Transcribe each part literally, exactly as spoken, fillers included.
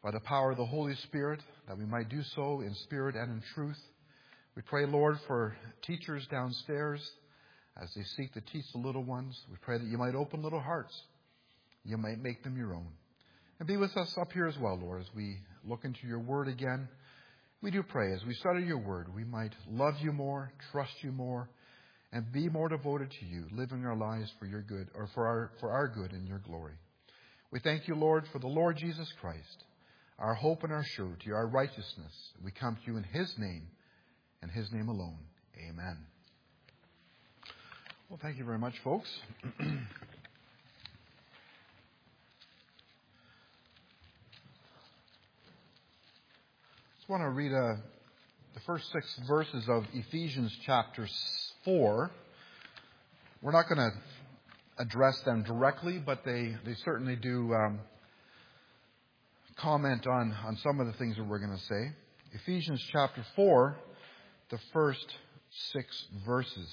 by the power of the Holy Spirit, that we might do so in spirit and in truth. We pray, Lord, for teachers downstairs as they seek to teach the little ones. We pray that you might open little hearts. You might make them your own. And be with us up here as well, Lord, as we look into your word again. We do pray, as we study your word, we might love you more, trust you more, and be more devoted to you, living our lives for your good, or for our, for our good and your glory. We thank you, Lord, for the Lord Jesus Christ, our hope and our surety, our righteousness. We come to you in his name, and his name alone. Amen. Well, thank you very much, folks. I just want to read uh, the first six verses of Ephesians chapter four. We're not going to address them directly, but they, they certainly do um, comment on, on some of the things that we're going to say. Ephesians chapter four, the first six verses,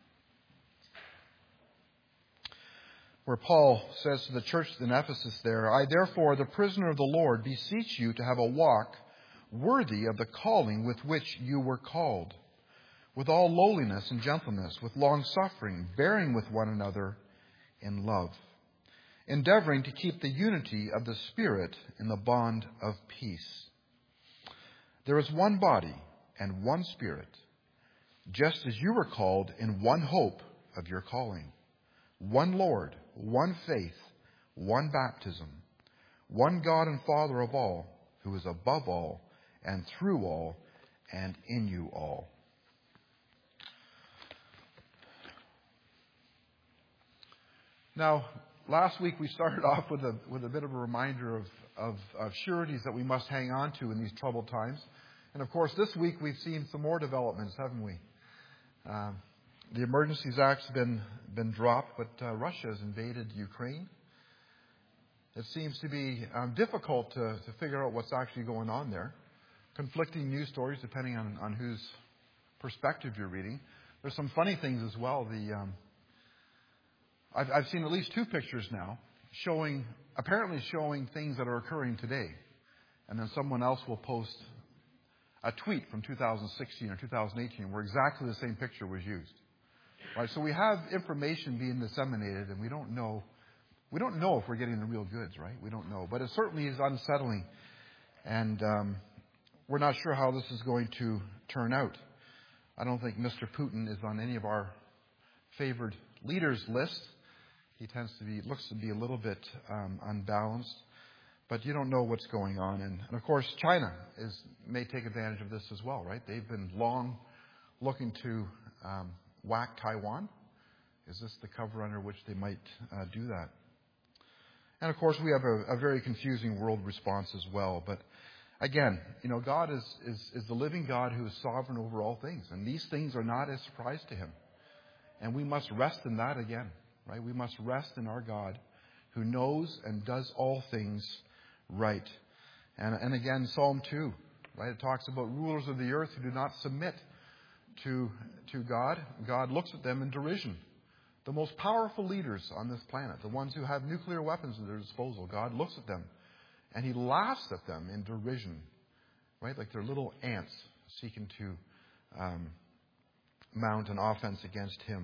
where Paul says to the church in Ephesus there, I therefore, the prisoner of the Lord, beseech you to have a walk worthy of the calling with which you were called, with all lowliness and gentleness, with long suffering, bearing with one another in love, endeavoring to keep the unity of the Spirit in the bond of peace. There is one body and one Spirit, just as you were called in one hope of your calling, one Lord, one faith, one baptism, one God and Father of all, who is above all, and through all, and in you all. Now, last week we started off with a with a bit of a reminder of, of, of sureties that we must hang on to in these troubled times. And of course, this week we've seen some more developments, haven't we? Um, the Emergencies Act's been, been dropped, but uh, Russia has invaded Ukraine. It seems to be um, difficult to, to figure out what's actually going on there. Conflicting news stories depending on, on whose perspective you're reading. There's some funny things as well. The um, I've, I've seen at least two pictures now showing, apparently showing things that are occurring today. And then someone else will post a tweet from two thousand sixteen or two thousand eighteen where exactly the same picture was used. Right? So we have information being disseminated, and we don't know we don't know if we're getting the real goods, right? We don't know. But it certainly is unsettling. And um, we're not sure how this is going to turn out. I don't think Mister Putin is on any of our favored leaders list. He tends to be, looks to be a little bit um, unbalanced. But you don't know what's going on. And, and of course, China is may take advantage of this as well, right? They've been long looking to um, whack Taiwan. Is this the cover under which they might uh, do that? And of course, we have a, a very confusing world response as well. But again, you know, God is, is, is the living God who is sovereign over all things. And these things are not a surprise to him. And we must rest in that again, right? We must rest in our God who knows and does all things right. And, and again, Psalm two, right? It talks about rulers of the earth who do not submit to, to God. God looks at them in derision. The most powerful leaders on this planet, the ones who have nuclear weapons at their disposal, God looks at them and he laughs at them in derision, right? Like they're little ants seeking to um, mount an offense against him.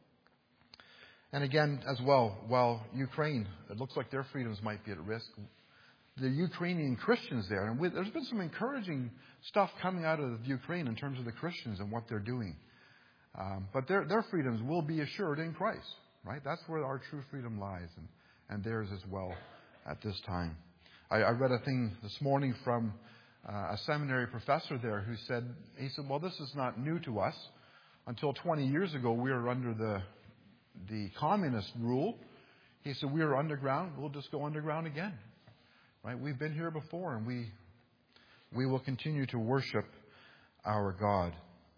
And again, as well, while Ukraine, it looks like their freedoms might be at risk, the Ukrainian Christians there, and with, there's been some encouraging stuff coming out of Ukraine in terms of the Christians and what they're doing. Um, but their their freedoms will be assured in Christ, right? That's where our true freedom lies, and, and theirs as well at this time. I, I read a thing this morning from uh, a seminary professor there who said, he said, well, this is not new to us. Until twenty years ago, we were under the the communist rule. He said, we are underground, we'll just go underground again. Right? We've been here before, and we we will continue to worship our God.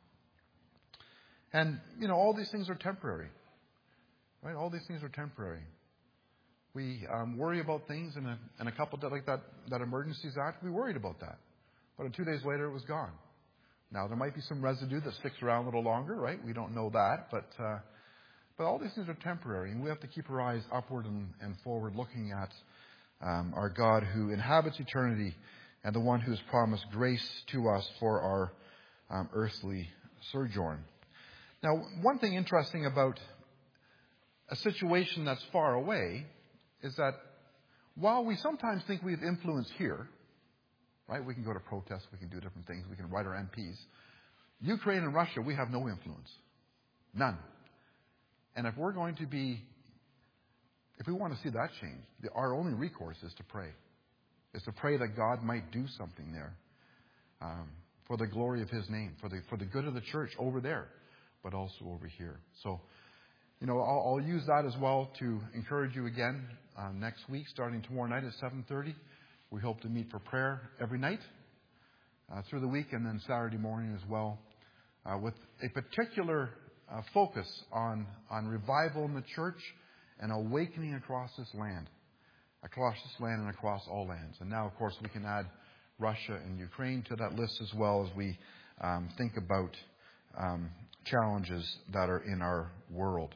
And, you know, all these things are temporary. Right? All these things are temporary. We um, worry about things in a, in a couple of, like that, that Emergencies Act, we worried about that. But two days later, it was gone. Now, there might be some residue that sticks around a little longer, right? We don't know that. But uh, but all these things are temporary, and we have to keep our eyes upward and, and forward looking at um, our God who inhabits eternity and the one who has promised grace to us for our um, earthly sojourn. Now, one thing interesting about a situation that's far away is that while we sometimes think we have influence here, right? We can go to protests, we can do different things, we can write our M Ps. Ukraine and Russia, we have no influence. None. And if we're going to be, if we want to see that change, the, our only recourse is to pray. Is to pray that God might do something there um, for the glory of His name, for the for the good of the church over there, but also over here. So, you know, I'll, I'll use that as well to encourage you again uh, next week, starting tomorrow night at seven thirty. We hope to meet for prayer every night uh, through the week, and then Saturday morning as well, uh, with a particular uh, focus on on revival in the church and awakening across this land, across this land and across all lands. And now, of course, we can add Russia and Ukraine to that list as well as we um, think about um, challenges that are in our world.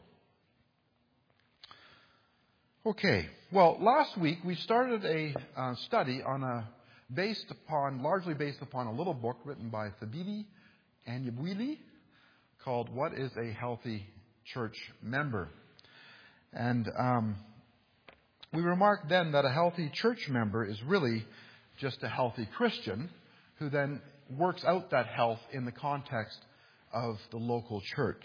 Okay, well, last week we started a uh, study on a based upon, largely based upon a little book written by Thabiti Anyabwile called "What is a Healthy Church Member?" And um, we remarked then that a healthy church member is really just a healthy Christian who then works out that health in the context of the local church.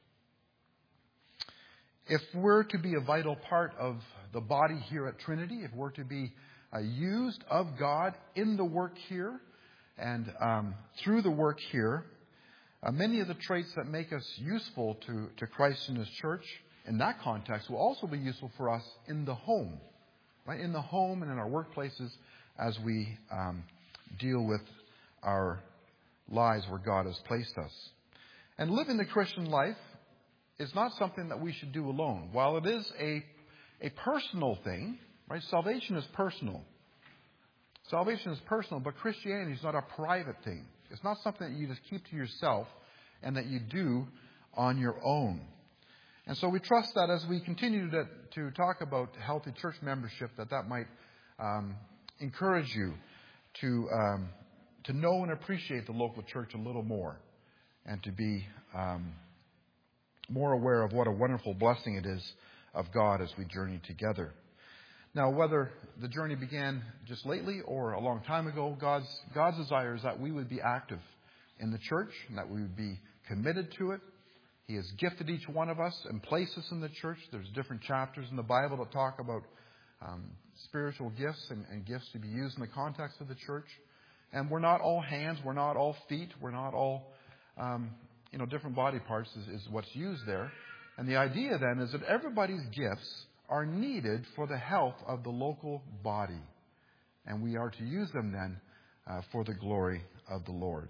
If we're to be a vital part of the body here at Trinity, if we're to be uh, used of God in the work here and um, through the work here, uh, many of the traits that make us useful to, to Christ and His church in that context will also be useful for us in the home, right? In the home and in our workplaces as we um, deal with our lives where God has placed us. And living the Christian life is not something that we should do alone. While it is a, a personal thing, right? Salvation is personal. Salvation is personal, but Christianity is not a private thing. It's not something that you just keep to yourself and that you do on your own. And so we trust that as we continue to, to talk about healthy church membership, that that might um, encourage you to um, to know and appreciate the local church a little more, and to be um, more aware of what a wonderful blessing it is of God as we journey together. Now, whether the journey began just lately or a long time ago, God's God's desire is that we would be active in the church and that we would be committed to it. He has gifted each one of us and placed us in the church. There's different chapters in the Bible that talk about um, spiritual gifts and, and gifts to be used in the context of the church. And we're not all hands, we're not all feet, we're not all um, you know different body parts is, is what's used there. And the idea then is that everybody's gifts are needed for the health of the local body, and we are to use them then uh, for the glory of the Lord.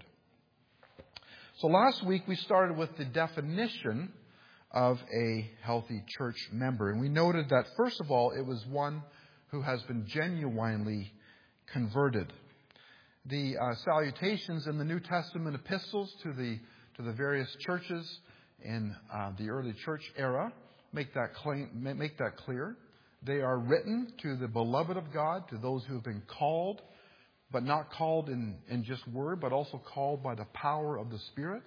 So last week we started with the definition of a healthy church member. And we noted that, first of all, it was one who has been genuinely converted. The uh, salutations in the New Testament epistles to the to the various churches in uh, the early church era make that claim, make that clear. They are written to the beloved of God, to those who have been called, but not called in, in just word, but also called by the power of the Spirit.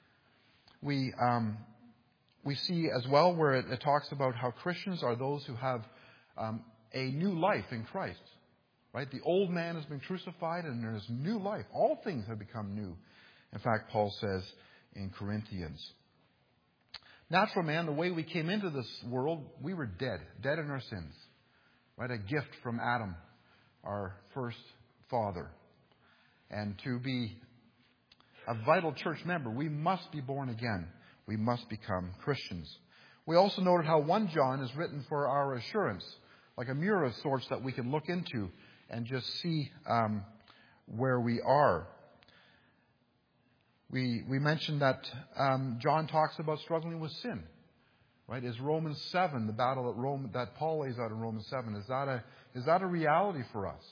We um, we see as well where it, it talks about how Christians are those who have um, a new life in Christ. Right? The old man has been crucified and there is new life. All things have become new. In fact, Paul says in Corinthians. Natural man, the way we came into this world, we were dead. Dead in our sins. Right? A gift from Adam, our first father. And to be a vital church member, we must be born again. We must become Christians. We also noted how First John is written for our assurance, like a mirror of sorts that we can look into and just see um, where we are. We we mentioned that um, John talks about struggling with sin. Right? Is Romans seven, the battle that Rome that Paul lays out in Romans seven, is that a is that a reality for us?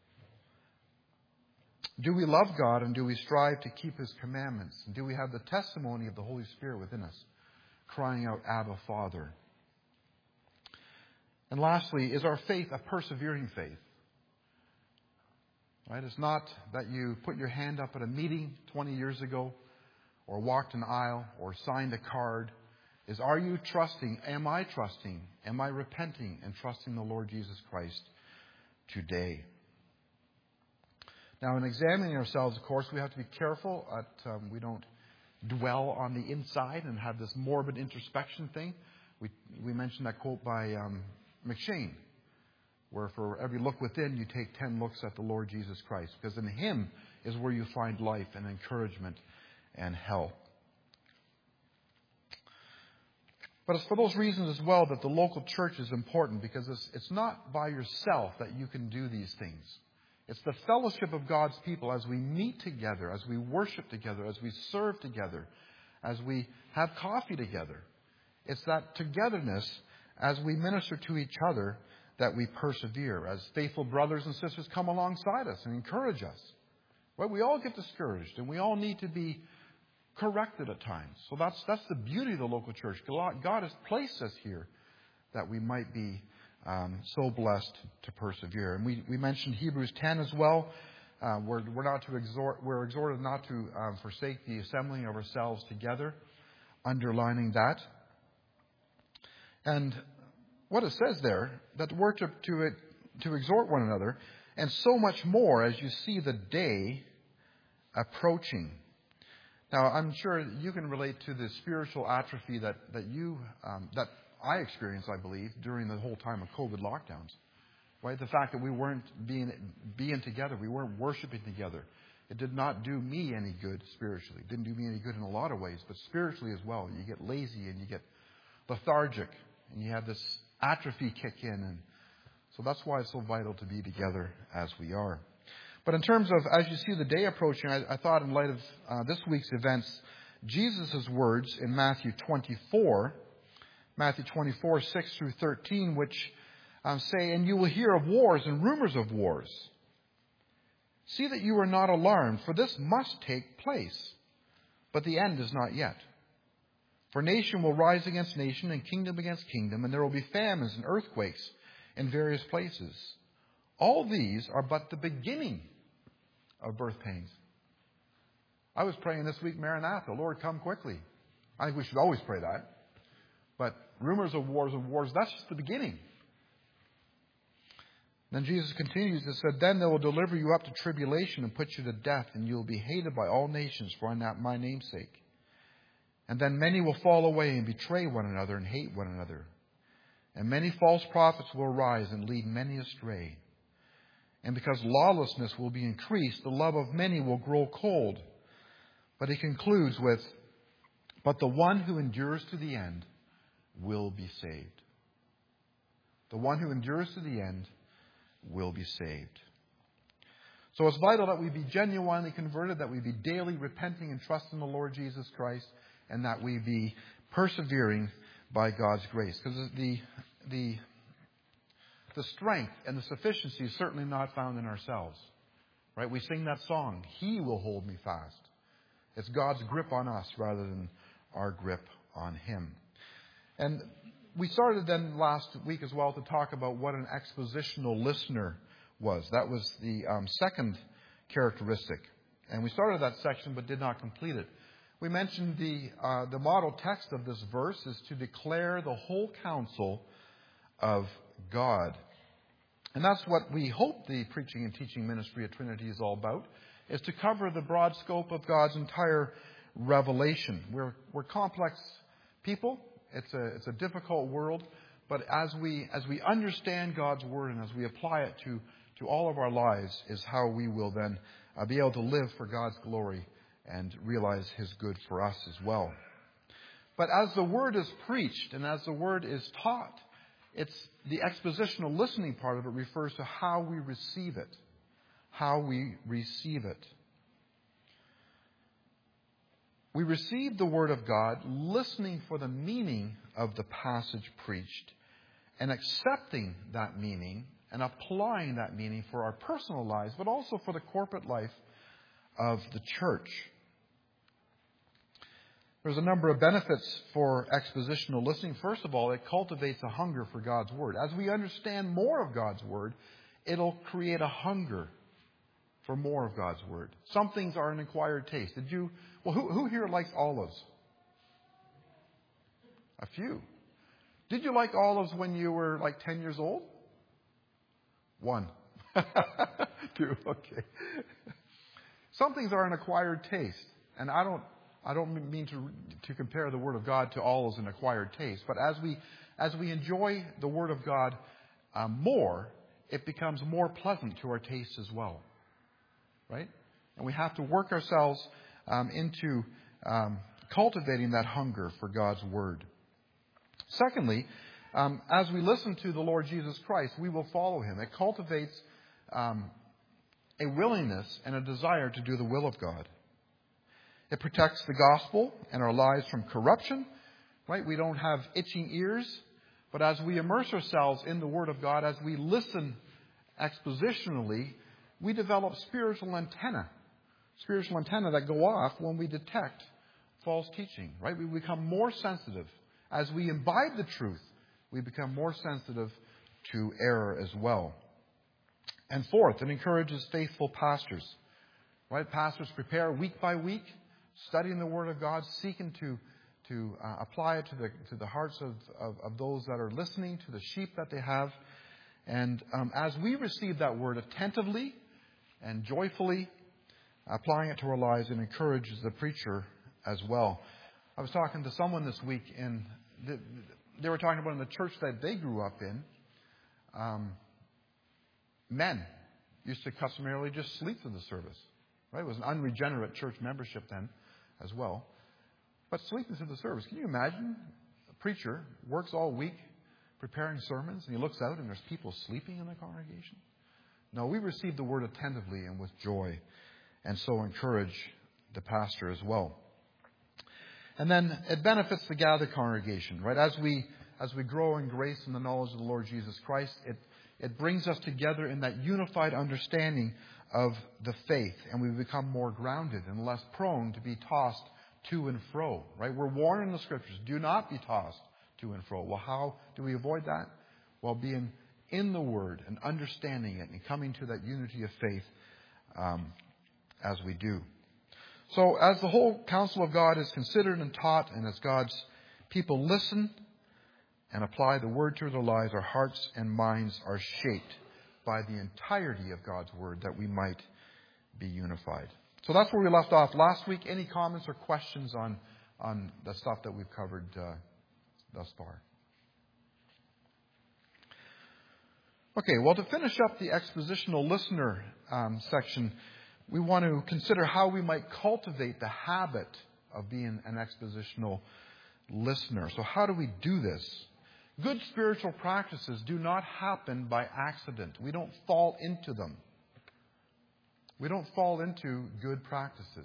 Do we love God and do we strive to keep His commandments? And do we have the testimony of the Holy Spirit within us, crying out, Abba, Father? And lastly, is our faith a persevering faith? Right? It's not that you put your hand up at a meeting twenty years ago, or walked an aisle, or signed a card. Is, are you trusting, am I trusting, am I repenting and trusting the Lord Jesus Christ today? Now, in examining ourselves, of course, we have to be careful that um, we don't dwell on the inside and have this morbid introspection thing. We we mentioned that quote by um, McShane, where for every look within, you take ten looks at the Lord Jesus Christ, because in Him is where you find life and encouragement and help. But it's for those reasons as well that the local church is important, because it's, it's not by yourself that you can do these things. It's the fellowship of God's people as we meet together, as we worship together, as we serve together, as we have coffee together. It's that togetherness as we minister to each other that we persevere, as faithful brothers and sisters come alongside us and encourage us. Well, we all get discouraged, and we all need to be corrected at times. So that's that's the beauty of the local church. God has placed us here that we might be um, so blessed to persevere. And we, we mentioned Hebrews ten as well. Uh, we're we're not to exhort. We're exhorted not to um, forsake the assembling of ourselves together, underlining that. And what it says there, that we're to to, to exhort one another, and so much more as you see the day approaching. Now, I'm sure you can relate to the spiritual atrophy that that you um, that I experienced, I believe, during the whole time of COVID lockdowns. Right, the fact that we weren't being being together, we weren't worshiping together, it did not do me any good spiritually. It didn't do me any good in a lot of ways, but spiritually as well. You get lazy and you get lethargic, and you have this atrophy kick in, and so that's why it's so vital to be together as we are. But in terms of, as you see the day approaching, I, I thought in light of uh, this week's events, Jesus' words in Matthew twenty-four, Matthew twenty-four, six through thirteen, which um, say, "And you will hear of wars and rumors of wars. See that you are not alarmed, for this must take place, but the end is not yet. For nation will rise against nation, and kingdom against kingdom, and there will be famines and earthquakes in various places. All these are but the beginning of birth pains." I was praying this week, Maranatha, Lord, come quickly. I think we should always pray that. But rumors of wars and wars, that's just the beginning. Then Jesus continues and said, "Then they will deliver you up to tribulation and put you to death, and you will be hated by all nations for my name's sake. And then many will fall away and betray one another and hate one another. And many false prophets will arise and lead many astray. And because lawlessness will be increased, the love of many will grow cold." But he concludes with, "But the one who endures to the end will be saved." The one who endures to the end will be saved. So it's vital that we be genuinely converted, that we be daily repenting and trusting the Lord Jesus Christ, and that we be persevering by God's grace. Because the the the strength and the sufficiency is certainly not found in ourselves. Right? We sing that song, "He will hold me fast." It's God's grip on us rather than our grip on Him. And we started then last week as well to talk about what an expositional listener was. That was the um, second characteristic. And we started that section but did not complete it. We mentioned the uh, the model text of this verse is to declare the whole counsel of God. And that's what we hope the preaching and teaching ministry at Trinity is all about, is to cover the broad scope of God's entire revelation. We're we're complex people. It's a it's a difficult world, but as we as we understand God's word and as we apply it to to all of our lives, is how we will then uh, be able to live for God's glory and realize His good for us as well. But as the word is preached and as the word is taught, it's the expositional listening part of it refers to how we receive it. How we receive it. We receive the Word of God listening for the meaning of the passage preached and accepting that meaning and applying that meaning for our personal lives, but also for the corporate life of the church. There's a number of benefits for expositional listening. First of all, it cultivates a hunger for God's Word. As we understand more of God's Word, it'll create a hunger for more of God's Word. Some things are an acquired taste. Did you? Well, who, who here likes olives? A few. Did you like olives when you were like ten years old? One. Two. Okay. Some things are an acquired taste, and I don't. I don't mean to to compare the Word of God to olives and acquired taste, but as we as we enjoy the Word of God um, more, it becomes more pleasant to our taste as well, right? And we have to work ourselves um, into um, cultivating that hunger for God's Word. Secondly, um, as we listen to the Lord Jesus Christ, we will follow Him. It cultivates um, a willingness and a desire to do the will of God. It protects the gospel and our lives from corruption, right? We don't have itching ears. But as we immerse ourselves in the Word of God, as we listen expositionally, we develop spiritual antenna. Spiritual antenna that go off when we detect false teaching, right? We become more sensitive. As we imbibe the truth, we become more sensitive to error as well. And fourth, it encourages faithful pastors, right? Pastors prepare week by week, studying the Word of God, seeking to to uh, apply it to the to the hearts of, of, of those that are listening, to the sheep that they have. And um, as we receive that Word attentively and joyfully, applying it to our lives, it encourages the preacher as well. I was talking to someone this week, and the, they were talking about in the church that they grew up in, um, men used to customarily just sleep through the service. Right? It was an unregenerate church membership then as well. But sleeping through the service. Can you imagine a preacher works all week preparing sermons, and he looks out and there's people sleeping in the congregation? No, we receive the Word attentively and with joy, and so encourage the pastor as well. And then it benefits the gathered congregation, right? As we as we grow in grace and the knowledge of the Lord Jesus Christ, it it brings us together in that unified understanding of the faith, and we become more grounded and less prone to be tossed to and fro, right? We're warned in the Scriptures, do not be tossed to and fro. Well, how do we avoid that? Well, being in the Word and understanding it and coming to that unity of faith um, as we do. So as the whole counsel of God is considered and taught, and as God's people listen and apply the Word to their lives, our hearts and minds are shaped by the entirety of God's Word, that we might be unified. So that's where we left off last week. Any comments or questions on, on the stuff that we've covered uh, thus far? Okay, well, to finish up the expositional listener um, section, we want to consider how we might cultivate the habit of being an expositional listener. So how do we do this? Good spiritual practices do not happen by accident. We don't fall into them. We don't fall into good practices.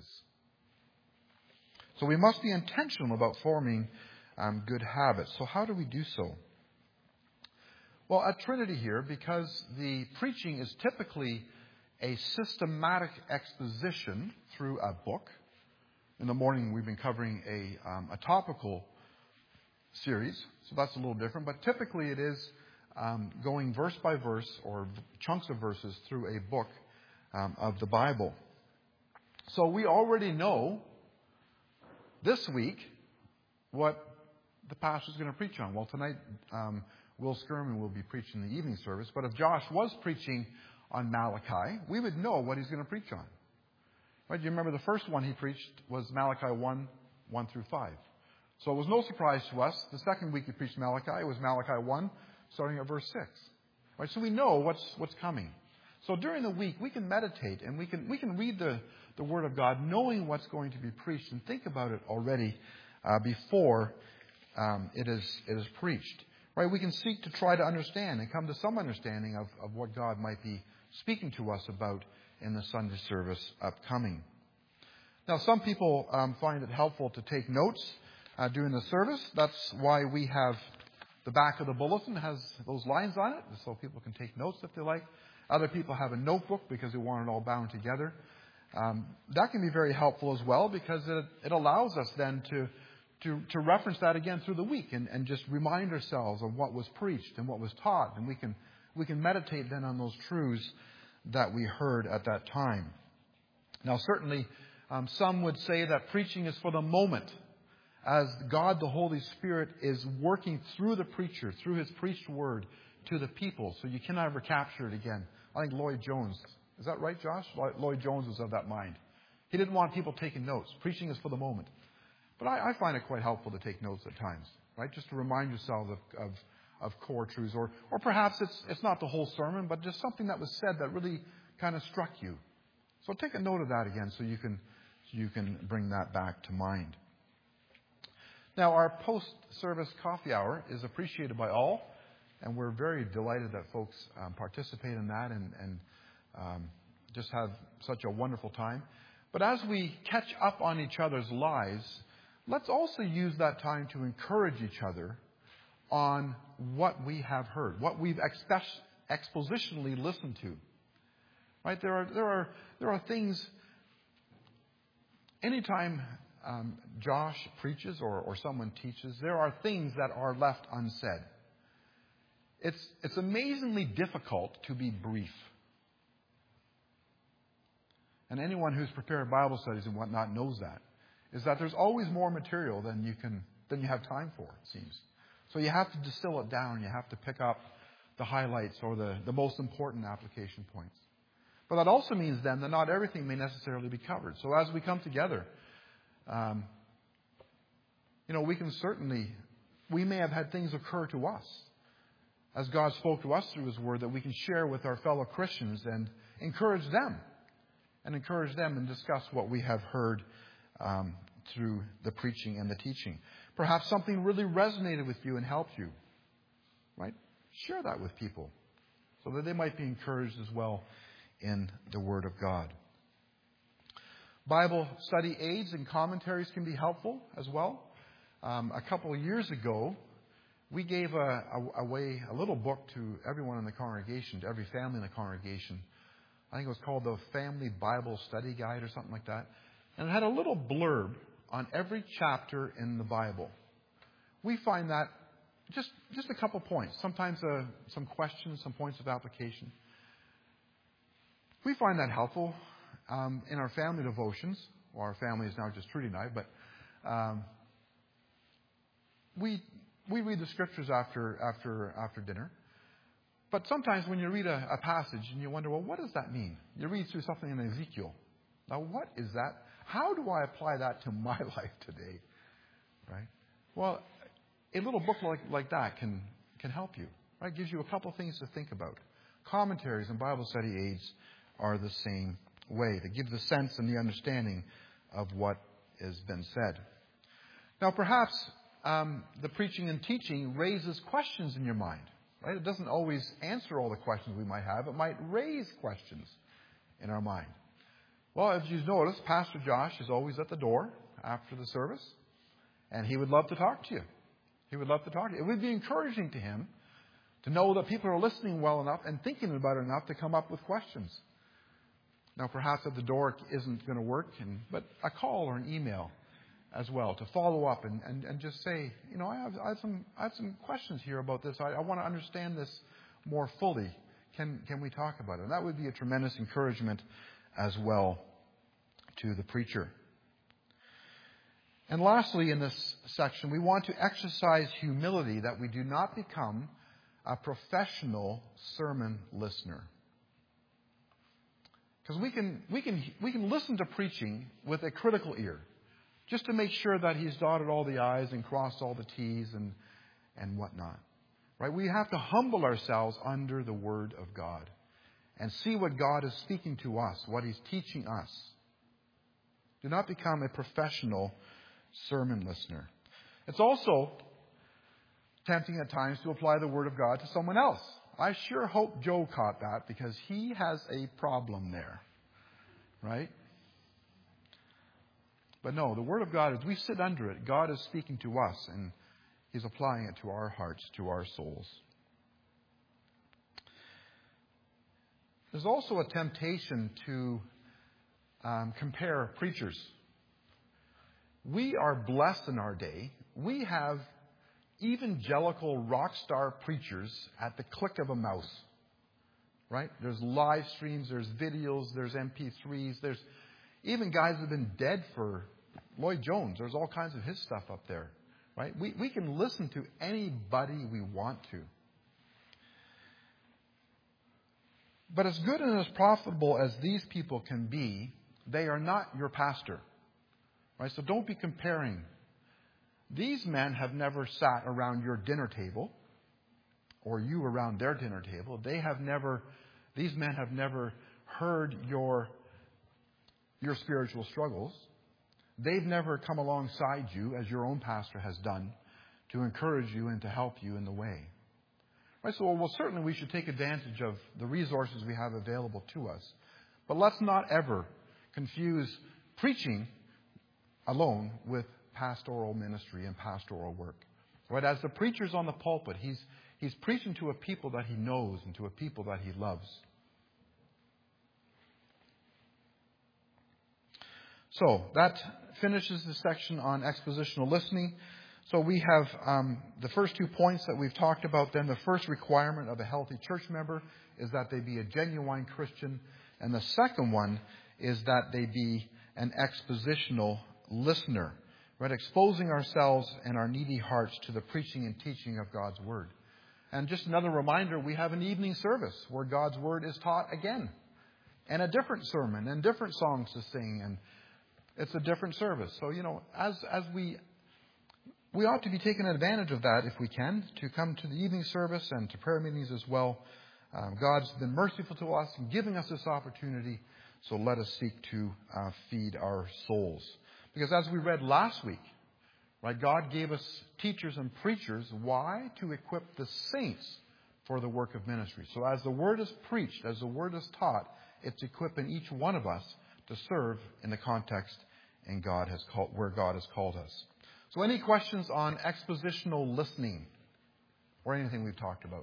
So we must be intentional about forming um, good habits. So how do we do so? Well, at Trinity here, because the preaching is typically a systematic exposition through a book. In the morning, we've been covering a, um, a topical series, so that's a little different. But typically it is um, going verse by verse or chunks of verses through a book um, of the Bible. So we already know this week what the pastor's going to preach on. Well, tonight um, Will Skirman will be preaching the evening service. But if Josh was preaching on Malachi, we would know what he's going to preach on. Right? You remember the first one he preached was Malachi one, one through five. So it was no surprise to us. The second week he preached Malachi, it was Malachi one, starting at verse six. Right? So we know what's what's coming. So during the week, we can meditate and we can we can read the, the Word of God, knowing what's going to be preached, and think about it already uh, before um, it is it is preached. Right? We can seek to try to understand and come to some understanding of, of what God might be speaking to us about in the Sunday service upcoming. Now, some people um, find it helpful to take notes uh, during the service. That's why we have the back of the bulletin has those lines on it, so people can take notes if they like. Other people have a notebook because they want it all bound together. Um, that can be very helpful as well, because it, it allows us then to, to, to reference that again through the week and, and just remind ourselves of what was preached and what was taught. And we can, we can meditate then on those truths that we heard at that time. Now, certainly, um, some would say that preaching is for the moment, as God, the Holy Spirit, is working through the preacher, through his preached word to the people. So you cannot ever capture it again. I think Lloyd Jones, is that right, Josh? Lloyd Jones was of that mind. He didn't want people taking notes. Preaching is for the moment. But I, I find it quite helpful to take notes at times, right? Just to remind yourself of, of, of core truths. Or, or perhaps it's, it's not the whole sermon, but just something that was said that really kind of struck you. So take a note of that again so you can, so you can bring that back to mind. Now, our post-service coffee hour is appreciated by all, and we're very delighted that folks um, participate in that and, and um, just have such a wonderful time. But as we catch up on each other's lives, let's also use that time to encourage each other on what we have heard, what we've expe- expositionally listened to. Right? There are there are there are things. Anytime um, Josh preaches or, or someone teaches, there are things that are left unsaid. It's it's amazingly difficult to be brief. And anyone who's prepared Bible studies and whatnot knows that. Is that there's always more material than you can than you have time for, it seems. So you have to distill it down. You have to pick up the highlights or the, the most important application points. But that also means then that not everything may necessarily be covered. So as we come together, um, you know, we can certainly, we may have had things occur to us as God spoke to us through His Word that we can share with our fellow Christians and encourage them. And encourage them and discuss what we have heard um, through the preaching and the teaching. Perhaps something really resonated with you and helped you. Right? Share that with people so that they might be encouraged as well in the Word of God. Bible study aids and commentaries can be helpful as well. Um, a couple of years ago, we gave a, a, away a little book to everyone in the congregation, to every family in the congregation. I think it was called the Family Bible Study Guide or something like that. And it had a little blurb on every chapter in the Bible. We find that just, just a couple points, sometimes uh, some questions, some points of application. We find that helpful um, in our family devotions. Well, our family is now just Trudy and I, but um, we we read the scriptures after after after dinner. But sometimes when you read a, a passage and you wonder, well, what does that mean? You read through something in Ezekiel. Now, what is that? How do I apply that to my life today? Right? Well, a little book like, like that can, can help you. Right? It gives you a couple things to think about. Commentaries and Bible study aids are the same way, to give the sense and the understanding of what has been said. Now, perhaps um, the preaching and teaching raises questions in your mind. Right? It doesn't always answer all the questions we might have. It might raise questions in our mind. Well, as you've noticed, Pastor Josh is always at the door after the service, and he would love to talk to you. He would love to talk to you. It would be encouraging to him to know that people are listening well enough and thinking about it enough to come up with questions. Now, perhaps at the door isn't going to work, and, but a call or an email as well to follow up and, and, and just say, you know, I have, I have some I have some questions here about this. I, I want to understand this more fully. Can can we talk about it? And that would be a tremendous encouragement as well to the preacher. And lastly, in this section, we want to exercise humility that we do not become a professional sermon listener. Because we can we can we can listen to preaching with a critical ear, just to make sure that he's dotted all the I's and crossed all the T's and, and whatnot. Right? We have to humble ourselves under the Word of God and see what God is speaking to us, what He's teaching us. Do not become a professional sermon listener. It's also tempting at times to apply the Word of God to someone else. I sure hope Joe caught that, because he has a problem there. Right? But no, the Word of God, as we sit under it, God is speaking to us, and He's applying it to our hearts, to our souls. There's also a temptation to um, compare preachers. we are blessed in our day. We have evangelical rock star preachers at the click of a mouse. Right? There's live streams, there's videos, there's M P threes, there's even guys that have been dead for Lloyd Jones. There's all kinds of his stuff up there. Right? We, we can listen to anybody we want to. But as good and as profitable as these people can be, they are not your pastor. Right? So don't be comparing. These men have never sat around your dinner table or you around their dinner table. They have never, these men have never heard your, your spiritual struggles. They've never come alongside you, as your own pastor has done, to encourage you and to help you in the way. Right? So, well, certainly we should take advantage of the resources we have available to us. But let's not ever confuse preaching alone with pastoral ministry and pastoral work. Right? As the preacher's on the pulpit, he's he's preaching to a people that he knows and to a people that he loves. So that finishes the section on expositional listening. So we have um, the first two points that we've talked about. Then the first requirement of a healthy church member is that they be a genuine Christian. And the second one is that they be an expositional listener. Right? Exposing ourselves and our needy hearts to the preaching and teaching of God's Word. And just another reminder, we have an evening service where God's Word is taught again. And a different sermon and different songs to sing. And it's a different service. So, you know, as as we we ought to be taking advantage of that if we can, to come to the evening service and to prayer meetings as well. Um, God's been merciful to us in giving us this opportunity. So let us seek to uh, feed our souls. Because as we read last week, right, God gave us teachers and preachers. Why? To equip the saints for the work of ministry. So as the Word is preached, as the Word is taught, it's equipping each one of us to serve in the context and God has called, where God has called us. So any questions on expositional listening or anything we've talked about?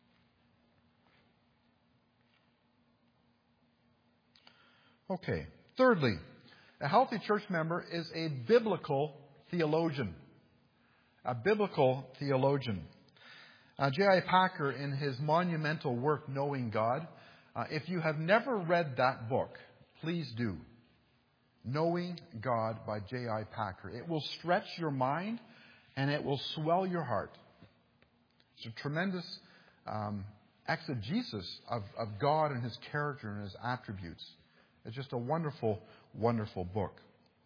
Okay. Thirdly, a healthy church member is a biblical theologian. A biblical theologian. Uh, J I Packer, in his monumental work, Knowing God, uh, if you have never read that book, please do. Knowing God by J I Packer. It will stretch your mind and it will swell your heart. It's a tremendous um, exegesis of, of God and His character and His attributes. It's just a wonderful, wonderful book.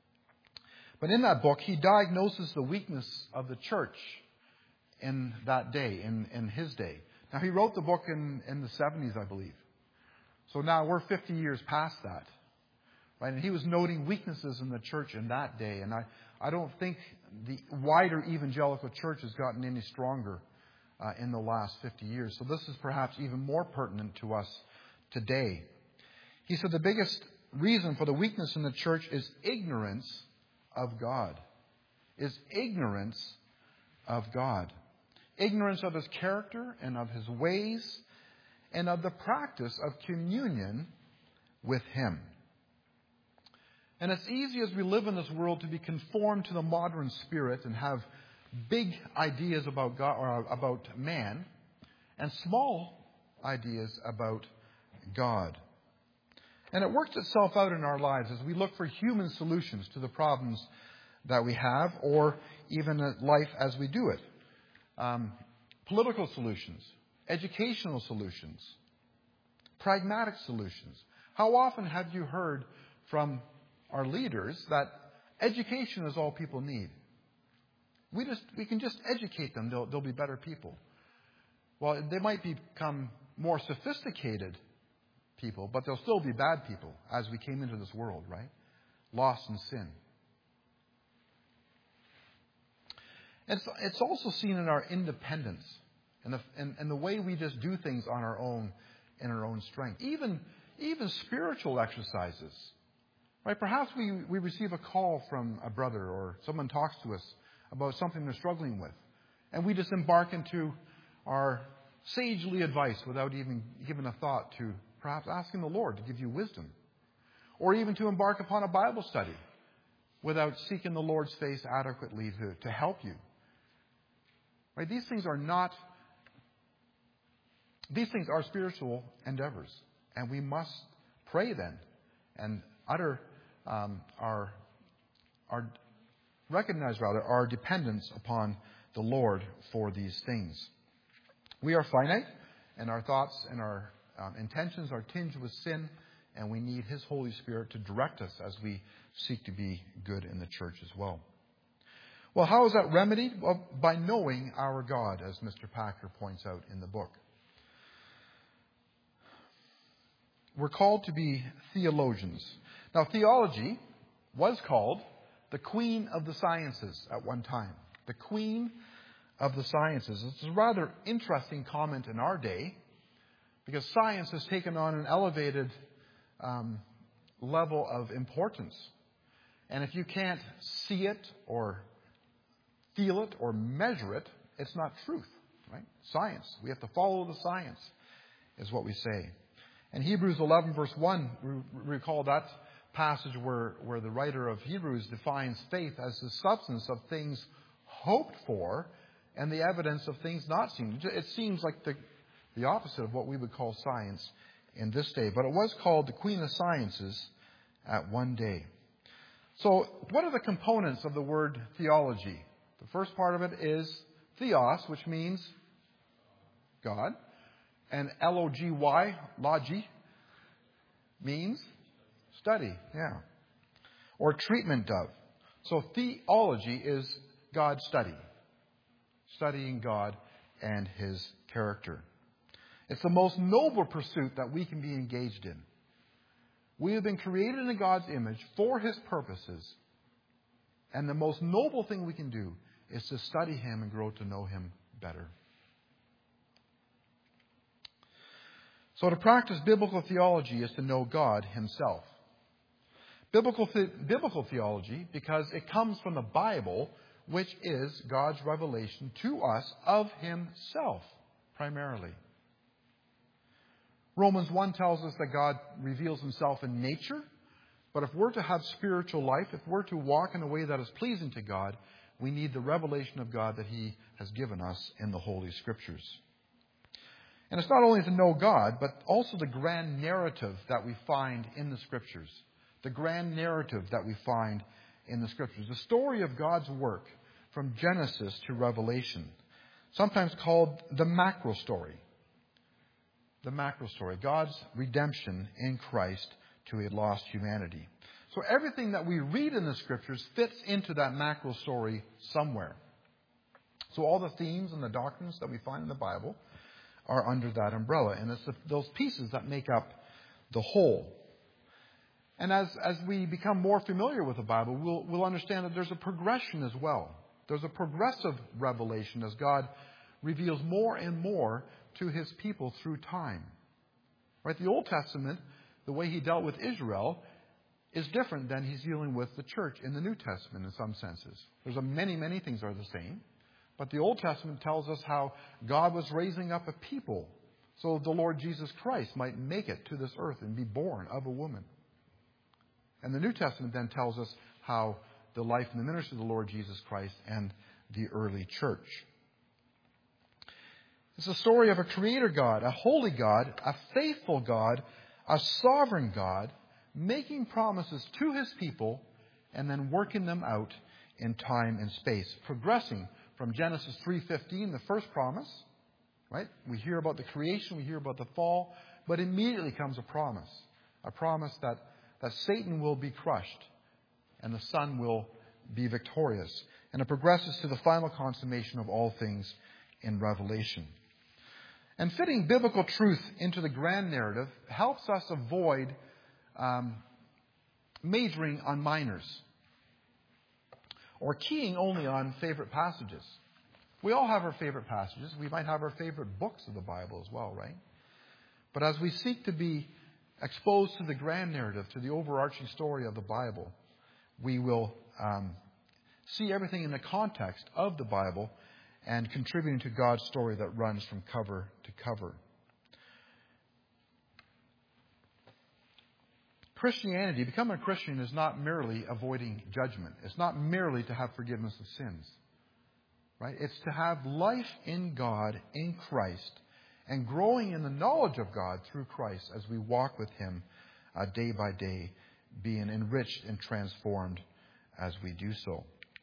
But in that book, he diagnoses the weakness of the church in that day, in, in his day. Now, he wrote the book in, in the seventies, I believe. So now we're fifty years past that. Right? And he was noting weaknesses in the church in that day. And I, I don't think the wider evangelical church has gotten any stronger uh, in the last fifty years. So this is perhaps even more pertinent to us today. He said the biggest reason for the weakness in the church is ignorance of God. Is ignorance of God. Ignorance of His character and of His ways and of the practice of communion with Him. And it's easy as we live in this world to be conformed to the modern spirit and have big ideas about God or about man and small ideas about God. And it works itself out in our lives as we look for human solutions to the problems that we have, or even at life as we do it. Um, political solutions, educational solutions, pragmatic solutions. How often have you heard from our leaders that education is all people need? We just we can just educate them; they'll they'll be better people. Well, they might become more sophisticated people, but they'll still be bad people as we came into this world, right? Lost in sin. It's, it's also seen in our independence and the, and, and the way we just do things on our own in our own strength. Even, even spiritual exercises. Right? Perhaps we, we receive a call from a brother or someone talks to us about something they're struggling with. And we just embark into our sagely advice without even giving a thought to perhaps asking the Lord to give you wisdom. Or even to embark upon a Bible study without seeking the Lord's face adequately to, to help you. Right? These things are not, these things are spiritual endeavors. And we must pray then and utter um, our, our, recognize rather, our dependence upon the Lord for these things. We are finite, and our thoughts and our um, intentions are tinged with sin, and we need His Holy Spirit to direct us as we seek to be good in the church as well. Well, how is that remedied? Well, by knowing our God, as Mister Packer points out in the book. We're called to be theologians. Now, theology was called the queen of the sciences at one time. The queen of the sciences. It's a rather interesting comment in our day, because science has taken on an elevated um, level of importance. And if you can't see it or feel it or measure it, it's not truth, right? Science. We have to follow the science, is what we say. And Hebrews eleven verse one, recall that passage where, where the writer of Hebrews defines faith as the substance of things hoped for and the evidence of things not seen. It seems like the, the opposite of what we would call science in this day. But it was called the Queen of Sciences at one day. So what are the components of the word theology? The first part of it is theos, which means God. And L O G Y, logi, means study. Yeah. Or treatment of. So theology is God's study. Studying God and His character. It's the most noble pursuit that we can be engaged in. We have been created in God's image for His purposes. And the most noble thing we can do is to study Him and grow to know Him better. So to practice biblical theology is to know God Himself. Biblical, the- biblical theology, because it comes from the Bible, which is God's revelation to us of Himself, primarily. Romans one tells us that God reveals Himself in nature. But if we're to have spiritual life, if we're to walk in a way that is pleasing to God, we need the revelation of God that He has given us in the Holy Scriptures. And it's not only to know God, but also the grand narrative that we find in the Scriptures. The grand narrative that we find in the Scriptures. The story of God's work from Genesis to Revelation. Sometimes called the macro story. The macro story. God's redemption in Christ to a lost humanity. So everything that we read in the Scriptures fits into that macro story somewhere. So all the themes and the doctrines that we find in the Bible are under that umbrella. And it's the, those pieces that make up the whole. And as, as we become more familiar with the Bible, we'll, we'll understand that there's a progression as well. There's a progressive revelation as God reveals more and more to His people through time. Right? The Old Testament, the way He dealt with Israel, is different than He's dealing with the church in the New Testament in some senses. There's a many, many things are the same. But the Old Testament tells us how God was raising up a people so the Lord Jesus Christ might make it to this earth and be born of a woman. And the New Testament then tells us how the life and the ministry of the Lord Jesus Christ and the early church. It's a story of a creator God, a holy God, a faithful God, a sovereign God, making promises to His people and then working them out in time and space, progressing from Genesis three fifteen, the first promise, right? We hear about the creation, we hear about the fall, but immediately comes a promise, a promise that, that Satan will be crushed and the Son will be victorious. And it progresses to the final consummation of all things in Revelation. And fitting biblical truth into the grand narrative helps us avoid um, majoring on minors or keying only on favorite passages. We all have our favorite passages. We might have our favorite books of the Bible as well, right? But as we seek to be exposed to the grand narrative, to the overarching story of the Bible, we will um, see everything in the context of the Bible and contributing to God's story that runs from cover to cover. Christianity, becoming a Christian, is not merely avoiding judgment. It's not merely to have forgiveness of sins. Right? It's to have life in God, in Christ, and growing in the knowledge of God through Christ as we walk with Him uh, day by day, being enriched and transformed as we do so.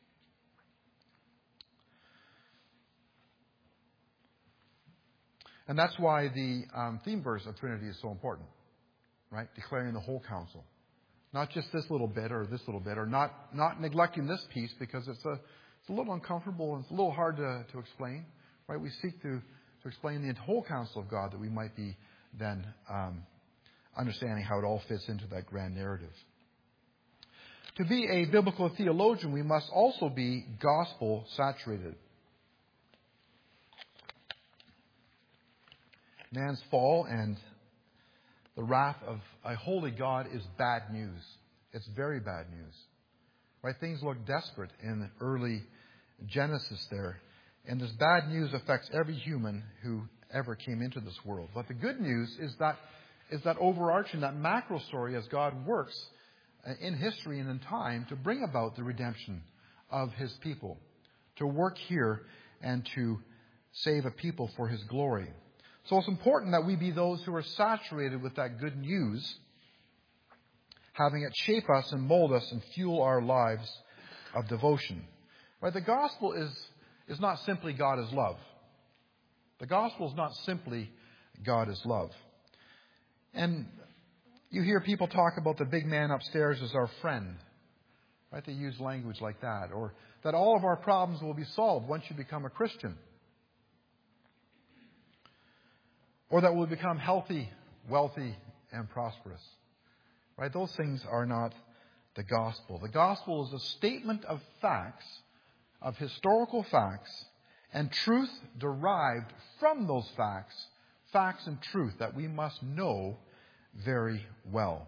And that's why the um, theme verse of Trinity is so important, right? Declaring the whole counsel. Not just this little bit or this little bit, or not, not neglecting this piece because it's a, it's a little uncomfortable and it's a little hard to, to explain, right? We seek to, to explain the whole counsel of God that we might be then um, understanding how it all fits into that grand narrative. To be a biblical theologian, we must also be gospel saturated. Man's fall and the wrath of a holy God is bad news. It's very bad news. Right? Things look desperate in early Genesis there. And this bad news affects every human who ever came into this world. But the good news is that is that overarching, that macro story as God works in history and in time to bring about the redemption of His people. To work here and to save a people for His glory. So it's important that we be those who are saturated with that good news, having it shape us and mold us and fuel our lives of devotion. Right? The gospel is, is not simply God is love. The gospel is not simply God is love. And you hear people talk about the big man upstairs as our friend. Right? They use language like that. Or that all of our problems will be solved once you become a Christian. Or that we'll become healthy, wealthy, and prosperous. Right? Those things are not the gospel. The gospel is a statement of facts, of historical facts, and truth derived from those facts, facts and truth that we must know very well.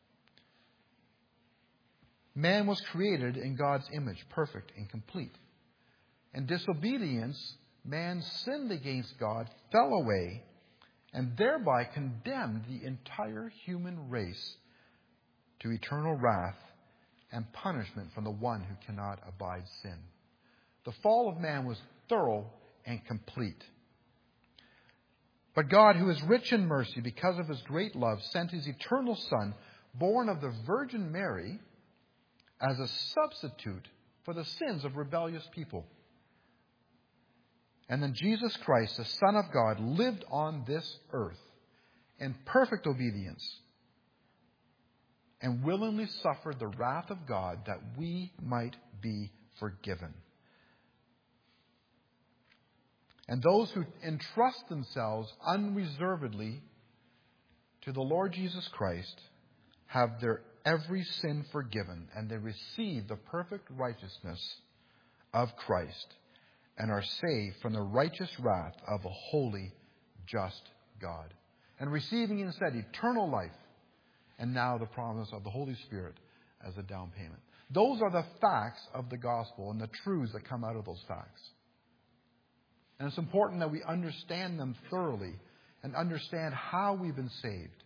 Man was created in God's image, perfect and complete. In disobedience, man sinned against God, fell away, and thereby condemned the entire human race to eternal wrath and punishment from the one who cannot abide sin. The fall of man was thorough and complete. But God, who is rich in mercy because of His great love, sent His eternal Son, born of the Virgin Mary, as a substitute for the sins of rebellious people. And then Jesus Christ, the Son of God, lived on this earth in perfect obedience and willingly suffered the wrath of God that we might be forgiven. And those who entrust themselves unreservedly to the Lord Jesus Christ have their every sin forgiven, and they receive the perfect righteousness of Christ and are saved from the righteous wrath of a holy, just God. And receiving instead eternal life, and now the promise of the Holy Spirit as a down payment. Those are the facts of the gospel and the truths that come out of those facts. And it's important that we understand them thoroughly and understand how we've been saved.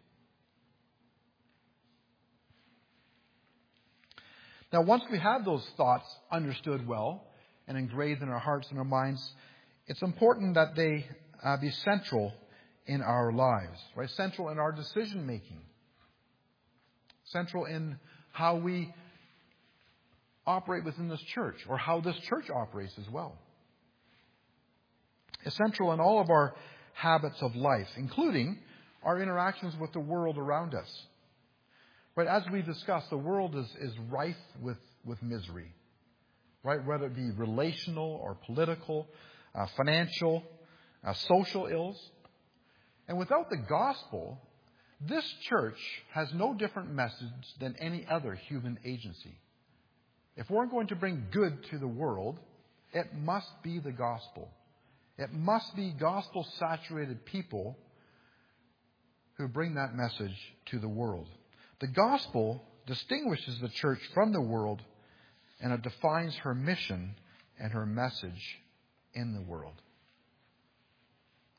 Now, once we have those thoughts understood well and engraved in our hearts and our minds, it's important that they uh, be central in our lives, right? Central in our decision making. Central in how we operate within this church, or how this church operates as well. Essential in all of our habits of life, including our interactions with the world around us. Right, as we discussed, the world is, is rife with, with misery. Right, whether it be relational or political, uh, financial, uh, social ills. And without the gospel, this church has no different message than any other human agency. If we're going to bring good to the world, it must be the gospel. It must be gospel-saturated people who bring that message to the world. The gospel distinguishes the church from the world, and it defines her mission and her message in the world.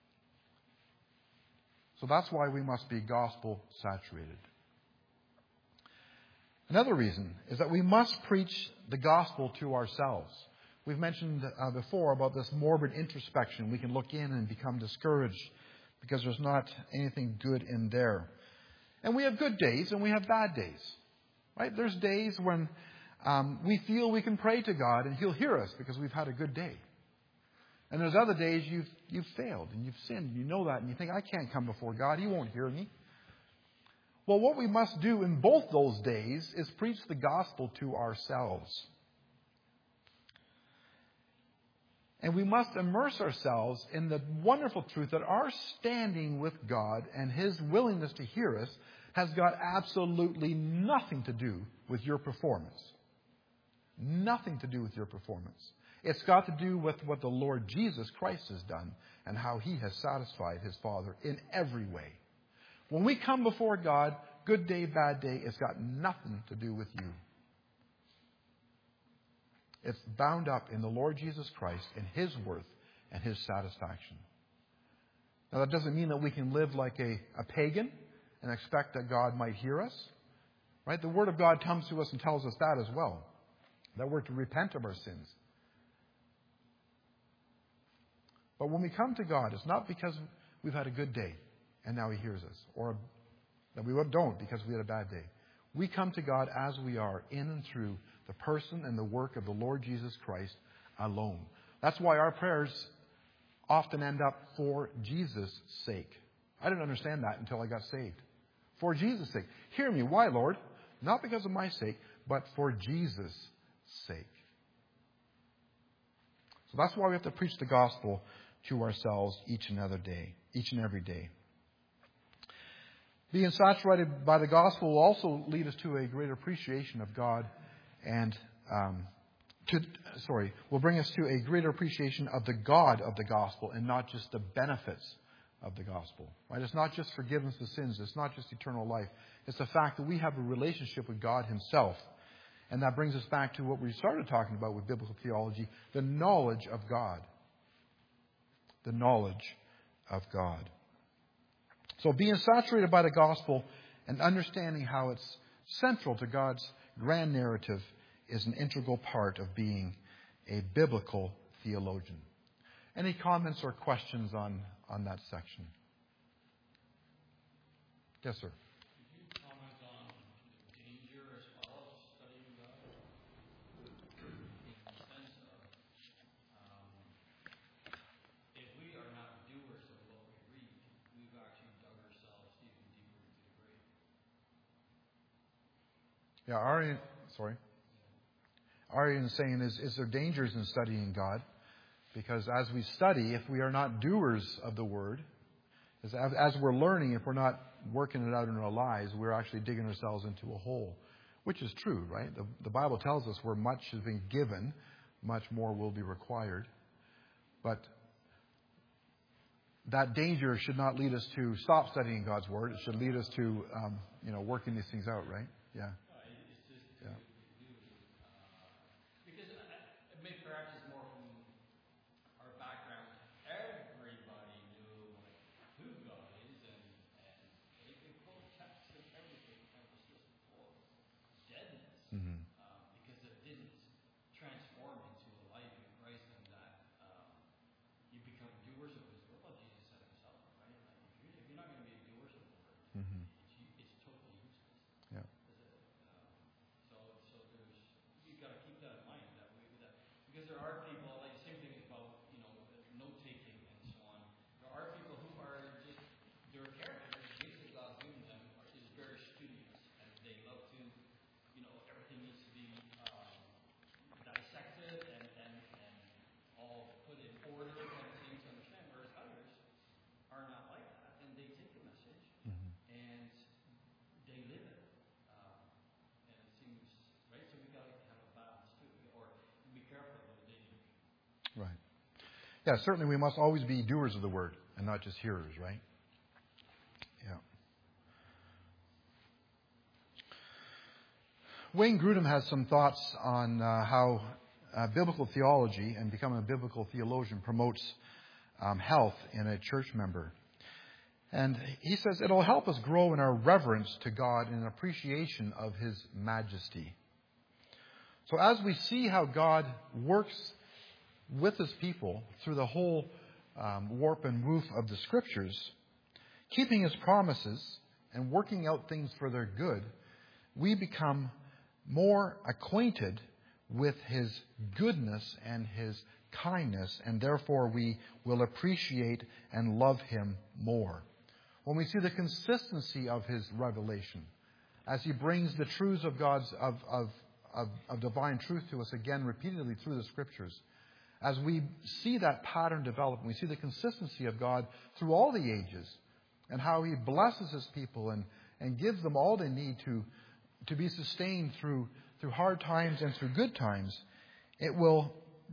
So that's why we must be gospel-saturated. Another reason is that we must preach the gospel to ourselves. We've mentioned uh, before about this morbid introspection. We can look in and become discouraged because there's not anything good in there. And we have good days and we have bad days. Right? There's days when um, we feel we can pray to God and He'll hear us because we've had a good day. And there's other days you've you've failed and you've sinned. You know that and you think, I can't come before God. He won't hear me. Well, what we must do in both those days is preach the gospel to ourselves. And we must immerse ourselves in the wonderful truth that our standing with God and His willingness to hear us has got absolutely nothing to do with your performance. Nothing to do with your performance. It's got to do with what the Lord Jesus Christ has done and how He has satisfied His Father in every way. When we come before God, good day, bad day, it's got nothing to do with you. It's bound up in the Lord Jesus Christ and His worth and His satisfaction. Now, that doesn't mean that we can live like a, a pagan and expect that God might hear us. Right? The Word of God comes to us and tells us that as well. That we're to repent of our sins. But when we come to God, it's not because we've had a good day and now He hears us, or that we don't because we had a bad day. We come to God as we are, in and through the person and the work of the Lord Jesus Christ alone. That's why our prayers often end up for Jesus' sake. I didn't understand that until I got saved. For Jesus' sake. Hear me. Why, Lord? Not because of my sake, but for Jesus' sake. So that's why we have to preach the gospel to ourselves each and every day, each and every day. Being saturated by the gospel will also lead us to a greater appreciation of God and, um, to, sorry, will bring us to a greater appreciation of the God of the gospel and not just the benefits of the gospel. Right? It's not just forgiveness of sins. It's not just eternal life. It's the fact that we have a relationship with God Himself. And that brings us back to what we started talking about with biblical theology, the knowledge of God. The knowledge of God. So being saturated by the gospel and understanding how it's central to God's grand narrative is an integral part of being a biblical theologian. Any comments or questions on, on that section? Yes, sir. Yeah, Arian, sorry. Arian is saying, is, is there dangers in studying God? Because as we study, if we are not doers of the Word, as, as we're learning, if we're not working it out in our lives, we're actually digging ourselves into a hole. Which is true, right? The, the Bible tells us where much has been given, much more will be required. But that danger should not lead us to stop studying God's Word. It should lead us to, um, you know, working these things out, right? Yeah. Yeah. Because I mean, perhaps it's more from our background. Everybody knew like who God is, and, and they could quote texts and everything, and it was just full of deadness. Mm-hmm. Um, because it didn't transform into a life in Christ, and that um, you become doers of His word. Well, Jesus said Himself, right? Like if you're, if you're not going to be doers of the word, Mm-hmm. it's, it's totally useless. Yeah. So, so there's, you've got to keep that in mind, that we, that, because there are people, like the same thing about, you know, note-taking and so on. There are people who are just, their character, the gifts that God's given them are, is very studious, and they love to, you know, everything needs to be um, dissected and, and, and all put in order kind of thing to understand, whereas others are not like that, and they take the message, Mm-hmm. and they live it. Um, and it seems, right? So we got to have a balance too, or be careful with the danger. Right. Yeah, certainly we must always be doers of the Word and not just hearers, right? Yeah. Wayne Grudem has some thoughts on uh, how uh, biblical theology and becoming a biblical theologian promotes um, health in a church member. And he says it'll help us grow in our reverence to God and an appreciation of His majesty. So as we see how God works with His people through the whole um, warp and woof of the Scriptures, keeping His promises and working out things for their good, we become more acquainted with His goodness and His kindness, and therefore we will appreciate and love Him more. When we see the consistency of His revelation, as He brings the truths of God's of, of, of, of divine truth to us again repeatedly through the Scriptures, as we see that pattern develop, and we see the consistency of God through all the ages, and how He blesses His people and, and gives them all they need to, to be sustained through, through hard times and through good times, it will,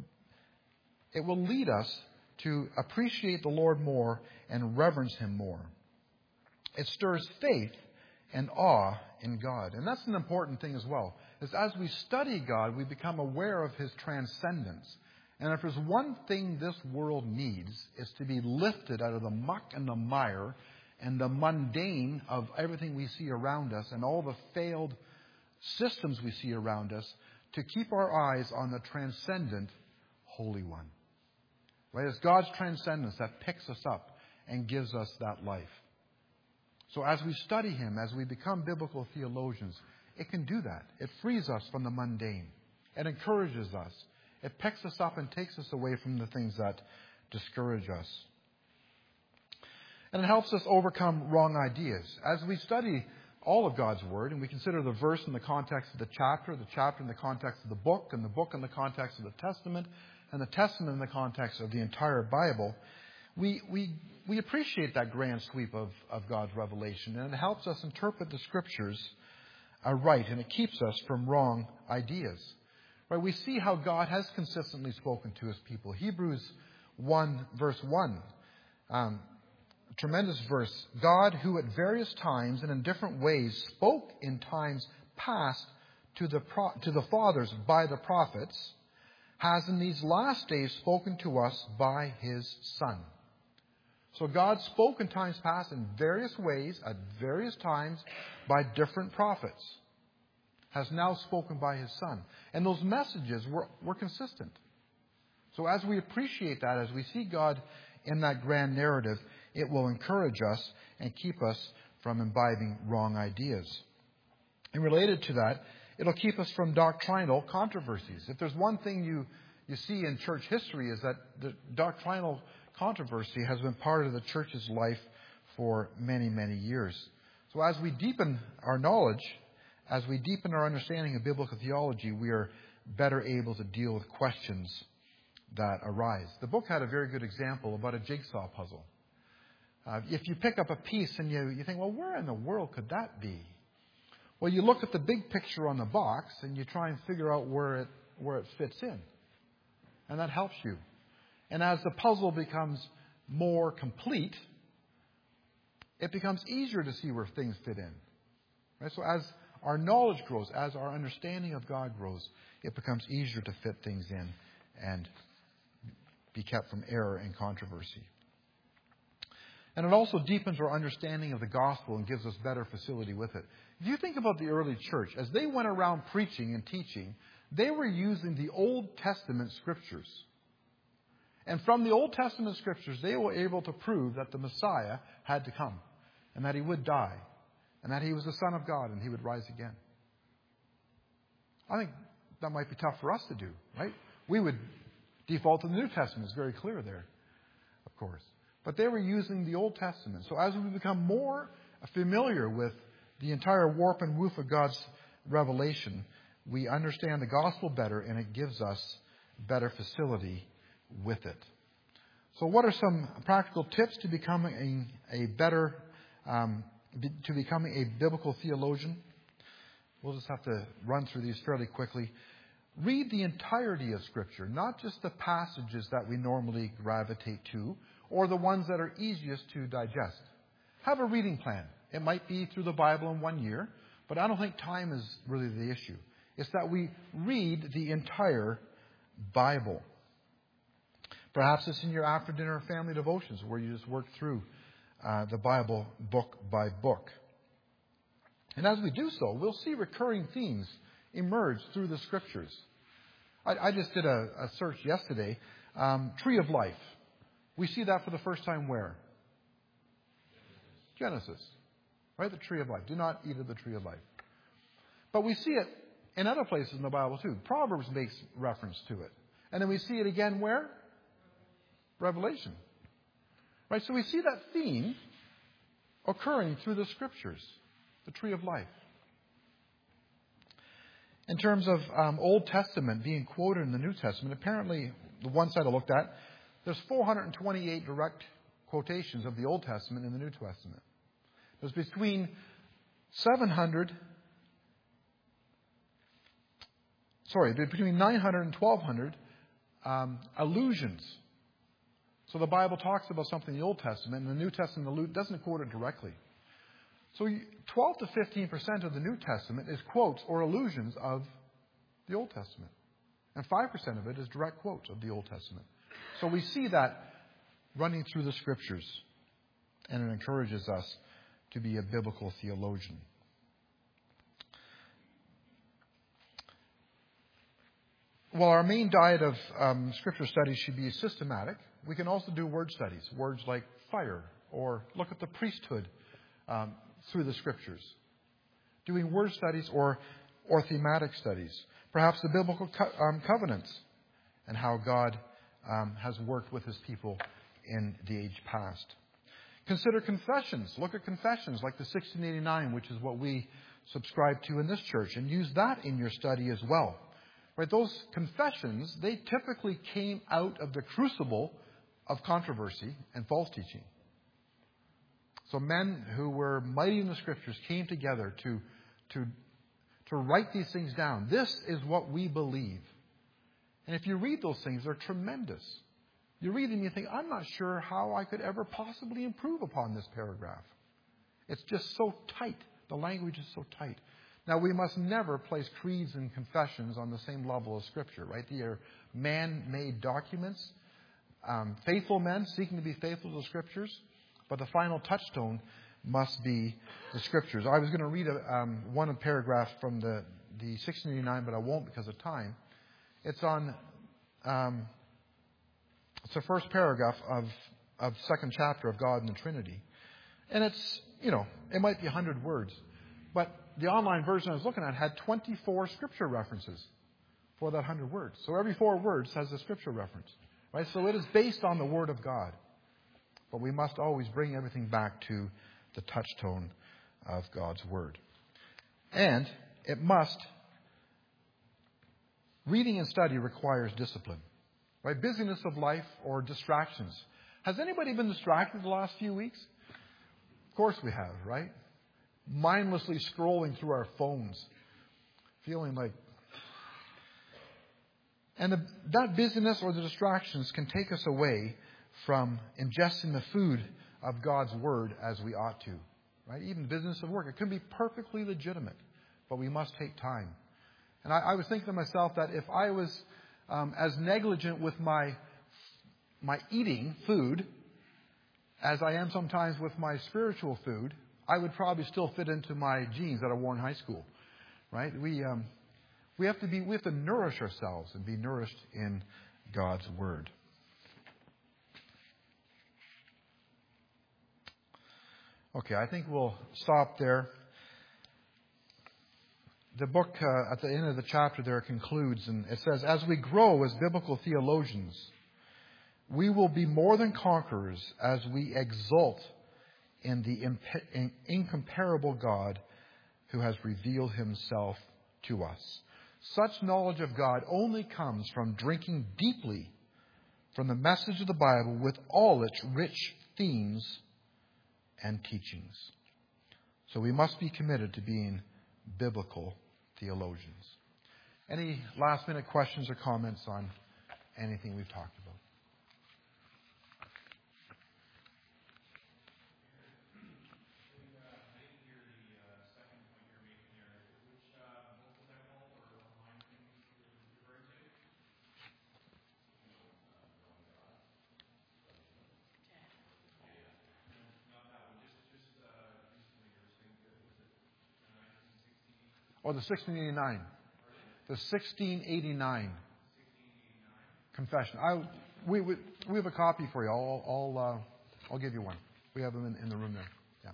it will lead us to appreciate the Lord more and reverence Him more. It stirs faith and awe in God. And that's an important thing as well. Is as we study God, we become aware of His transcendence. And if there's one thing this world needs, it's to be lifted out of the muck and the mire and the mundane of everything we see around us and all the failed systems we see around us, to keep our eyes on the transcendent Holy One. Right? It's God's transcendence that picks us up and gives us that life. So as we study Him, as we become biblical theologians, it can do that. It frees us from the mundane. It encourages us. It picks us up and takes us away from the things that discourage us. And it helps us overcome wrong ideas. As we study all of God's Word, and we consider the verse in the context of the chapter, the chapter in the context of the book, and the book in the context of the Testament, and the Testament in the context of the entire Bible, we we we appreciate that grand sweep of, of God's revelation, and it helps us interpret the Scriptures aright, and it keeps us from wrong ideas. Right? We see how God has consistently spoken to His people. Hebrews one, verse one. Um, Tremendous verse. God, who at various times and in different ways spoke in times past to the pro- to the fathers by the prophets, has in these last days spoken to us by His Son. So God spoke in times past in various ways, at various times, by different prophets. Has now spoken by His Son. And those messages were, were consistent. So as we appreciate that, as we see God in that grand narrative, it will encourage us and keep us from imbibing wrong ideas. And related to that, it'll keep us from doctrinal controversies. If there's one thing you, you see in church history, is that the doctrinal controversy has been part of the church's life for many, many years. So as we deepen our knowledge, as we deepen our understanding of biblical theology, we are better able to deal with questions that arise. The book had a very good example about a jigsaw puzzle. Uh, if you pick up a piece and you, you think, well, where in the world could that be? Well, you look at the big picture on the box and you try and figure out where it where it fits in. And that helps you. And as the puzzle becomes more complete, it becomes easier to see where things fit in. Right? So as our knowledge grows, as our understanding of God grows, it becomes easier to fit things in and be kept from error and controversy. And it also deepens our understanding of the gospel and gives us better facility with it. If you think about the early church, as they went around preaching and teaching, they were using the Old Testament Scriptures. And from the Old Testament Scriptures, they were able to prove that the Messiah had to come, and that He would die, and that He was the Son of God, and He would rise again. I think that might be tough for us to do, right? We would default to the New Testament. It's very clear there, of course. But they were using the Old Testament. So as we become more familiar with the entire warp and woof of God's revelation, we understand the gospel better, and it gives us better facility with it. So what are some practical tips to becoming a, a better, um, to becoming a biblical theologian? We'll just have to run through these fairly quickly. Read the entirety of Scripture, not just the passages that we normally gravitate to, or the ones that are easiest to digest. Have a reading plan. It might be through the Bible in one year, but I don't think time is really the issue. It's that we read the entire Bible. Perhaps it's in your after-dinner family devotions where you just work through uh, the Bible book by book. And as we do so, we'll see recurring themes emerge through the Scriptures. I, I just did a, a search yesterday. Um, Tree of Life. We see that for the first time where? Genesis. Right? The Tree of Life. Do not eat of the Tree of Life. But we see it in other places in the Bible too. Proverbs makes reference to it. And then we see it again where? Revelation. Right? So we see that theme occurring through the Scriptures. The Tree of Life. In terms of um, Old Testament being quoted in the New Testament, apparently, the one side I looked at, there's four hundred twenty-eight direct quotations of the Old Testament in the New Testament. There's between seven hundred, sorry, between nine hundred and twelve hundred um, allusions. So the Bible talks about something in the Old Testament, and the New Testament doesn't quote it directly. So twelve to fifteen percent of the New Testament is quotes or allusions of the Old Testament. And five percent of it is direct quotes of the Old Testament. So we see that running through the Scriptures. And it encourages us to be a biblical theologian. While our main diet of um, Scripture studies should be systematic, we can also do word studies. Words like fire, or look at the priesthood um, through the Scriptures. Doing word studies or, or thematic studies. Perhaps the biblical co- um, covenants and how God um, has worked with His people in the age past. Consider confessions. Look at confessions like the sixteen eighty-nine, which is what we subscribe to in this church, and use that in your study as well. Right? Those confessions, they typically came out of the crucible of controversy and false teaching. So men who were mighty in the Scriptures came together to, to, to write these things down. This is what we believe. And if you read those things, they're tremendous. You read them and you think, I'm not sure how I could ever possibly improve upon this paragraph. It's just so tight. The language is so tight. Now, we must never place creeds and confessions on the same level as Scripture, right? They are man-made documents. Um, faithful men seeking to be faithful to the Scriptures. But the final touchstone must be the Scriptures. I was going to read a, um, one paragraph from the, the sixteen eighty-nine, but I won't because of time. It's on, um, it's the first paragraph of, of second chapter of God and the Trinity. And it's, you know, it might be one hundred words. But the online version I was looking at had twenty-four Scripture references for that one hundred words. So every four words has a Scripture reference. Right? So it is based on the Word of God. But we must always bring everything back to the touchstone of God's Word. And it must, reading and study requires discipline. Right? Busyness of life or distractions. Has anybody been distracted the last few weeks? Of course we have, right? Mindlessly scrolling through our phones. Feeling like... And the, that busyness or the distractions can take us away from ingesting the food of God's Word as we ought to. Right? Even business of work. It can be perfectly legitimate, but we must take time. And I, I was thinking to myself that if I was um, as negligent with my my eating food as I am sometimes with my spiritual food, I would probably still fit into my jeans that I wore in high school. Right? We um, we have to be we have to nourish ourselves and be nourished in God's Word. Okay, I think we'll stop there. The book uh, at the end of the chapter there concludes, and it says, as we grow as biblical theologians, we will be more than conquerors as we exult in the imp- in incomparable God who has revealed Himself to us. Such knowledge of God only comes from drinking deeply from the message of the Bible with all its rich themes and teachings. So we must be committed to being biblical theologians. Any last minute questions or comments on anything we've talked about? Or the sixteen eighty-nine? The sixteen eighty-nine confession. I, we, we, we have a copy for you. I'll, I'll, uh, I'll give you one. We have them in, in the room there. Yeah.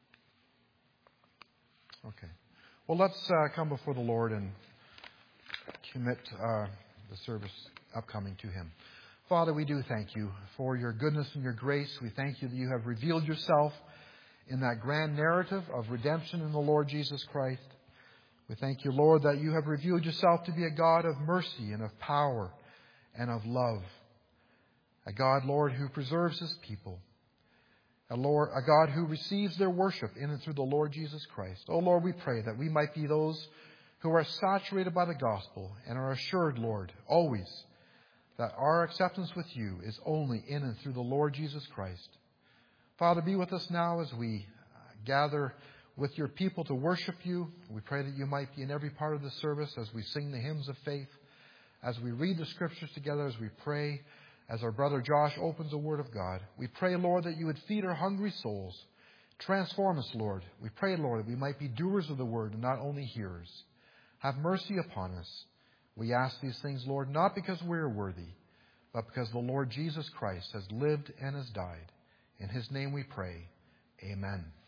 Okay. Well, let's uh, come before the Lord and commit uh, the service upcoming to Him. Father, we do thank you for your goodness and your grace. We thank you that you have revealed yourself in that grand narrative of redemption in the Lord Jesus Christ. We thank you, Lord, that you have revealed yourself to be a God of mercy and of power and of love. A God, Lord, who preserves His people. A, Lord, a God who receives their worship in and through the Lord Jesus Christ. Oh, Lord, we pray that we might be those who are saturated by the gospel and are assured, Lord, always that our acceptance with you is only in and through the Lord Jesus Christ. Father, be with us now as we gather with your people to worship you. We pray that you might be in every part of the service as we sing the hymns of faith, as we read the scriptures together, as we pray, as our brother Josh opens the Word of God. We pray, Lord, that you would feed our hungry souls. Transform us, Lord. We pray, Lord, that we might be doers of the Word and not only hearers. Have mercy upon us. We ask these things, Lord, not because we are worthy, but because the Lord Jesus Christ has lived and has died. In His name we pray. Amen.